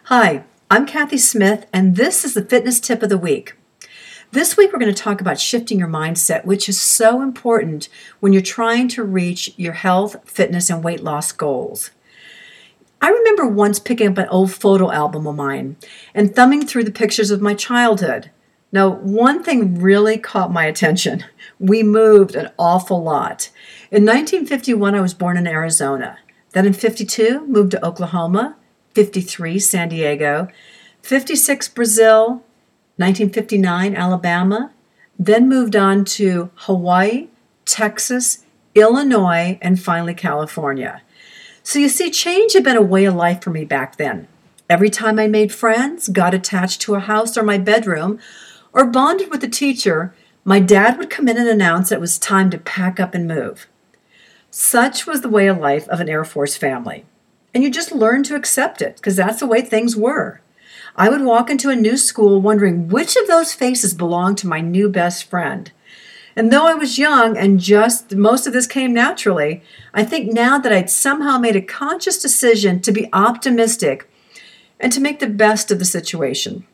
Hi, I'm Kathy Smith, and this is the Fitness Tip of the Week. This week, we're going to talk about shifting your mindset, which is so important when you're trying to reach your health, fitness, and weight loss goals. I remember once picking up an old photo album of mine and thumbing through the pictures of my childhood. Now, one thing really caught my attention. We moved an awful lot. In 1951, I was born in Arizona. Then in 52, moved to Oklahoma. 53, San Diego. 56, Brazil. 1959, Alabama. Then moved on to Hawaii, Texas, Illinois, and finally California. So you see, change had been a way of life for me back then. Every time I made friends, got attached to a house or my bedroom, or bonded with a teacher, my dad would come in and announce that it was time to pack up and move. Such was the way of life of an Air Force family. And you just learned to accept it, because that's the way things were. I would walk into a new school wondering which of those faces belonged to my new best friend. And though I was young and just most of this came naturally, I think now that I'd somehow made a conscious decision to be optimistic and to make the best of the situation.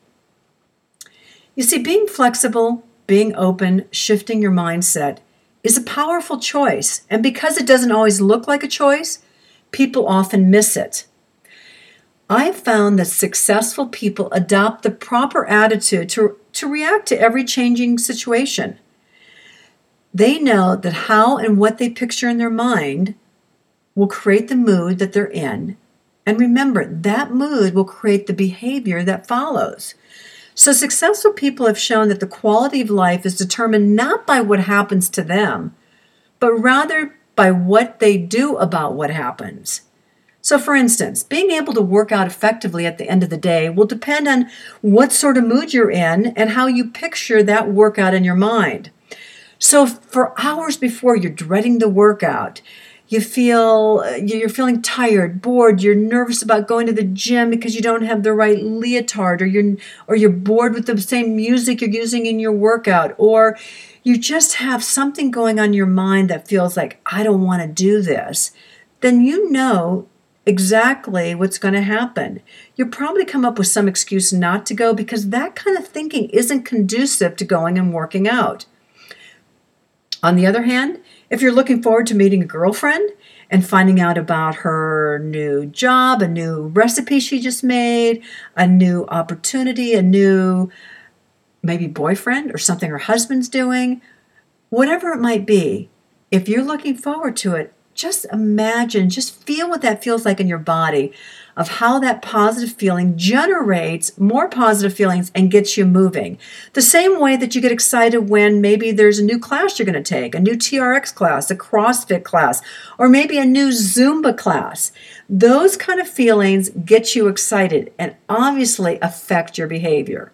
You see, being flexible, being open, shifting your mindset is a powerful choice. And because it doesn't always look like a choice, people often miss it. I've found that successful people adopt the proper attitude to react to every changing situation. They know that how and what they picture in their mind will create the mood that they're in. And remember, that mood will create the behavior that follows. So successful people have shown that the quality of life is determined not by what happens to them, but rather by what they do about what happens. So for instance, being able to work out effectively at the end of the day will depend on what sort of mood you're in and how you picture that workout in your mind. So for hours before you're dreading the workout, you're feeling tired, bored, you're nervous about going to the gym because you don't have the right leotard, or you're bored with the same music you're using in your workout, or you just have something going on in your mind that feels like, I don't want to do this, then you know exactly what's going to happen. You'll probably come up with some excuse not to go because that kind of thinking isn't conducive to going and working out. On the other hand, if you're looking forward to meeting a girlfriend and finding out about her new job, a new recipe she just made, a new opportunity, a new maybe boyfriend or something her husband's doing, whatever it might be, if you're looking forward to it, just imagine, just feel what that feels like in your body, of how that positive feeling generates more positive feelings and gets you moving. The same way that you get excited when maybe there's a new class you're going to take, a new TRX class, a CrossFit class, or maybe a new Zumba class. Those kind of feelings get you excited and obviously affect your behavior.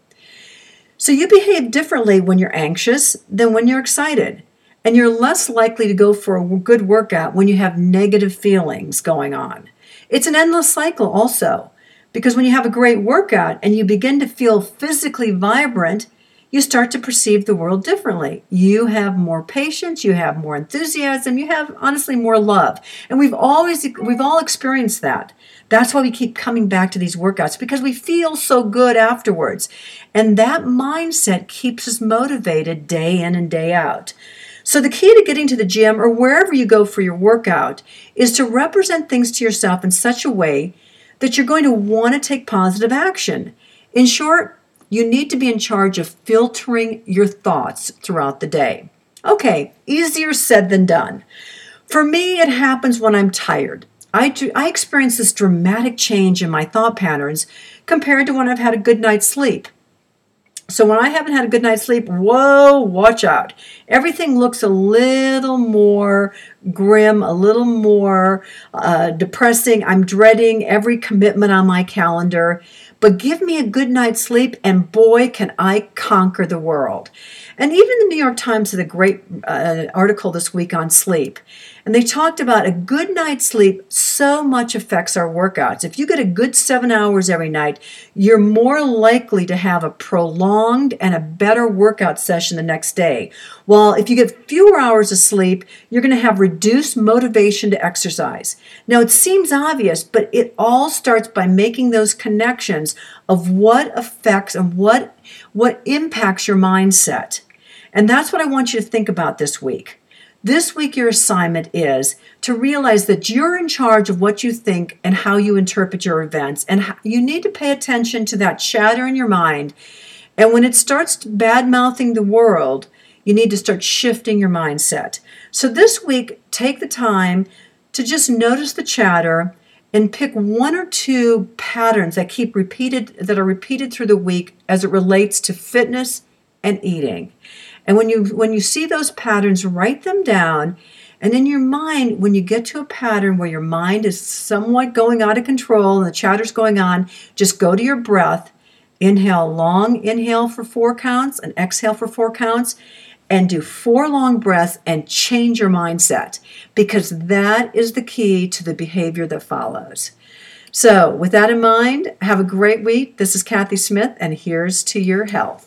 So you behave differently when you're anxious than when you're excited. And you're less likely to go for a good workout when you have negative feelings going on. It's an endless cycle also, because when you have a great workout and you begin to feel physically vibrant, you start to perceive the world differently. You have more patience, you have more enthusiasm, you have honestly more love. And we've all experienced that. That's why we keep coming back to these workouts, because we feel so good afterwards. And that mindset keeps us motivated day in and day out. So the key to getting to the gym or wherever you go for your workout is to represent things to yourself in such a way that you're going to want to take positive action. In short, you need to be in charge of filtering your thoughts throughout the day. Okay, easier said than done. For me, it happens when I'm tired. I experience this dramatic change in my thought patterns compared to when I've had a good night's sleep. So when I haven't had a good night's sleep, whoa, watch out. Everything looks a little more grim, a little more depressing. I'm dreading every commitment on my calendar. But give me a good night's sleep, and boy, can I conquer the world. And even the New York Times had a great article this week on sleep. And they talked about a good night's sleep so much affects our workouts. If you get a good 7 hours every night, you're more likely to have a prolonged and a better workout session the next day. While if you get fewer hours of sleep, you're going to have reduced motivation to exercise. Now, it seems obvious, but it all starts by making those connections of what affects and what impacts your mindset. And that's what I want you to think about this week. This week, your assignment is to realize that you're in charge of what you think and how you interpret your events. And you need to pay attention to that chatter in your mind. And when it starts bad-mouthing the world, you need to start shifting your mindset. So this week, take the time to just notice the chatter and pick one or two patterns that are repeated through the week as it relates to fitness and eating. And when you see those patterns, write them down. And in your mind, when you get to a pattern where your mind is somewhat going out of control and the chatter's going on, just go to your breath. Inhale, long inhale for 4 counts and exhale for 4 counts. And do 4 long breaths and change your mindset, because that is the key to the behavior that follows. So with that in mind, have a great week. This is Kathy Smith, and here's to your health.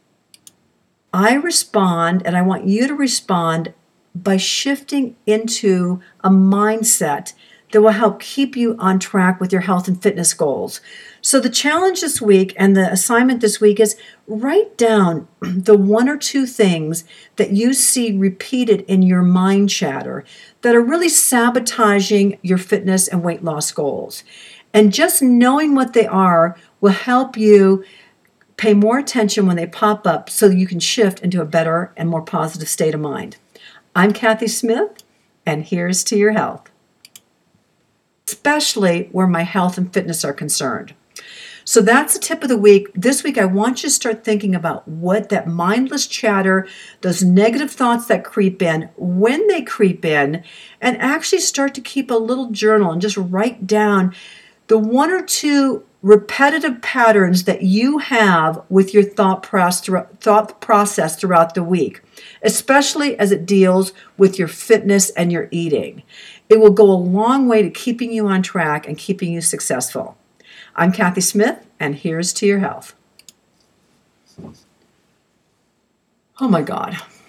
I respond, and I want you to respond by shifting into a mindset that will help keep you on track with your health and fitness goals. So the challenge this week and the assignment this week is write down the 1 or 2 things that you see repeated in your mind chatter that are really sabotaging your fitness and weight loss goals. And just knowing what they are will help you pay more attention when they pop up so you can shift into a better and more positive state of mind. I'm Kathy Smith, and here's to your health, especially where my health and fitness are concerned. So that's the tip of the week. This week, I want you to start thinking about what that mindless chatter, those negative thoughts that creep in, when they creep in, and actually start to keep a little journal and just write down the 1 or 2 repetitive patterns that you have with your thought process throughout the week, especially as it deals with your fitness and your eating. It will go a long way to keeping you on track and keeping you successful. I'm Kathy Smith, and here's to your health. Oh my God.